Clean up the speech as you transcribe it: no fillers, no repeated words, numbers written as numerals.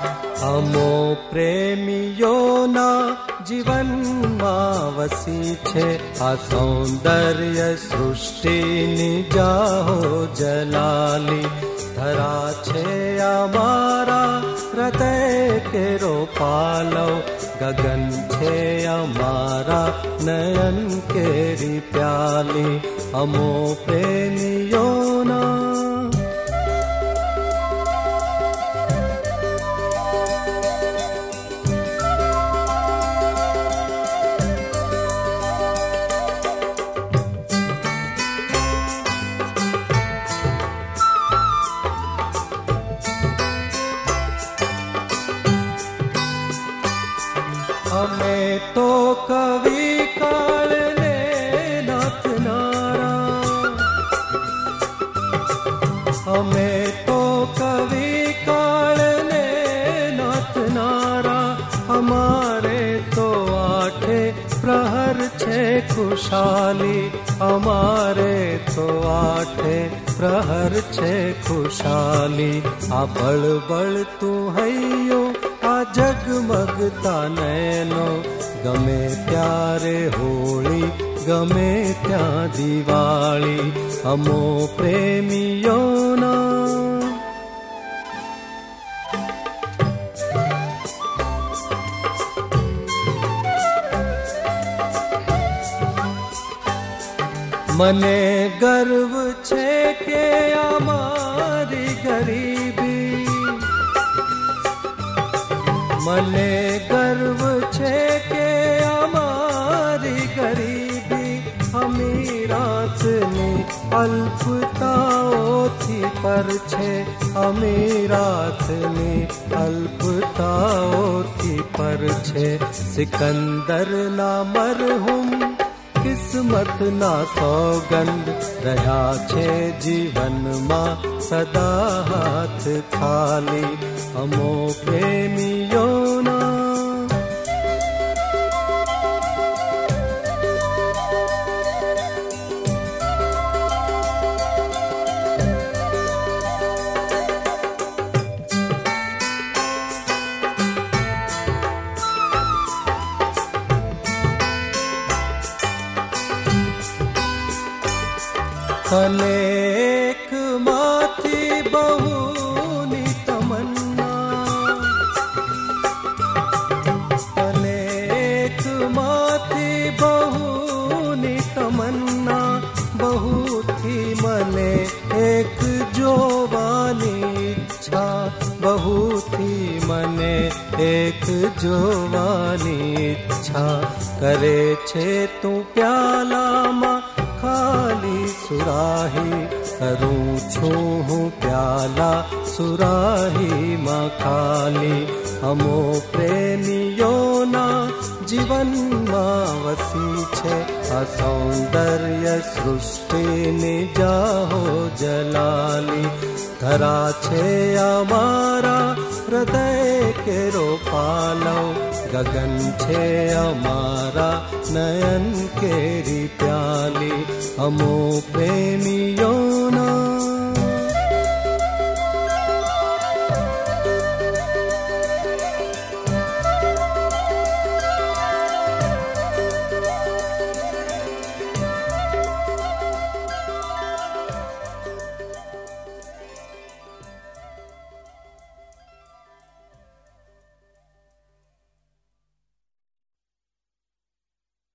અમો પ્રેમીઓના જીવનમાં વસી છે આ સૌંદર્ય સૃષ્ટિની જાહો જલાલી. ધરા છે અમારા હૃદય કેરો પાલવ, ગગન છે અમારા નયન કેરી પ્યાલી. અમો પ્રેમીઓના અમે તો કવિ કાળને નાથનારા, અમે તો કવિ કાળને નાથનારા. અમારે તો આઠે પ્રહર છે ખુશાલી, અમારે તો આઠે પ્રહર છે ખુશાલી. આ બળબળતું હૈયું આ જગમગતા નયનો, ગમે ત્યારે હોળી ગમે ત્યાં દિવાળી. અમો પ્રેમીઓના મને ગર્વ છે કે અમારી ગરીબી, મને ગર્વ છે કે અમારી ગરીબી અમીરાતની અલ્પતાઓથી પર છે, અમીરાતની અલ્પતાઓથી પર છે. સિકંદરના મરહુમ કિસ્મતના સોગંદ રહ્યા છે જીવનમાં સદા હાથ ખાલી. અમો પ્રેમીઓના અનેક માંથી બહુની તમન્ના, અનેક માંથી બહુની તમન્ના. બહુથી મને એક જોવાની ઈચ્છા, બહુથી મને એક જોવાની ઈચ્છા. કરે છે તું પ્યાલામાં ખાલી સુરાહી, કરું છું હું પ્યાલા સુરાહીમાં ખાલી. અમો પ્રેમીઓના જીવનમાં વસી છે આ સૌંદર્ય સૃષ્ટિની જાહો જલાલી. ધરા છે અમારા હૃદય કેરો પાલવ, ગગન છે અમારા નયન કેરી પ્યાલી. અમો પ્રેમી